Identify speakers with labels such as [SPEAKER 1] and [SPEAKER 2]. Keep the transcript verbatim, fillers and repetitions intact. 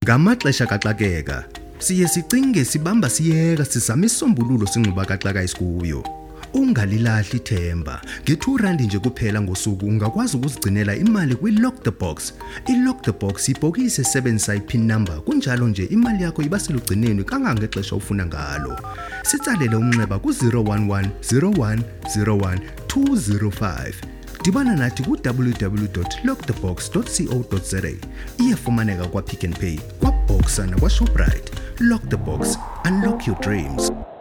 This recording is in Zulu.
[SPEAKER 1] Ngamaxesha kaxakeka siye sicinge sibamba siyeka sizama isombululo sinquba kaxaka isikuyo. Ungalilahli ithemba, nge-two rand nje kuphela ngosuku ungakwazi ukuzigcinela imali kwi-Lock the Box. I-Lock the Box ibhokisi esebenzisa i-pin number, kunjalo nje imali yakho iba selugcineni kangangexesha ufuna ngalo. Sitsalele umnxeba ku-zero one one zero one zero one two zero five. Dibana nathi ku-w w w dot lock the box dot co dot za. Iyafumaneka kwa Pick n Pay, kwa Boxer nakwa Shoprite. Lock the Box, unlock your dreams.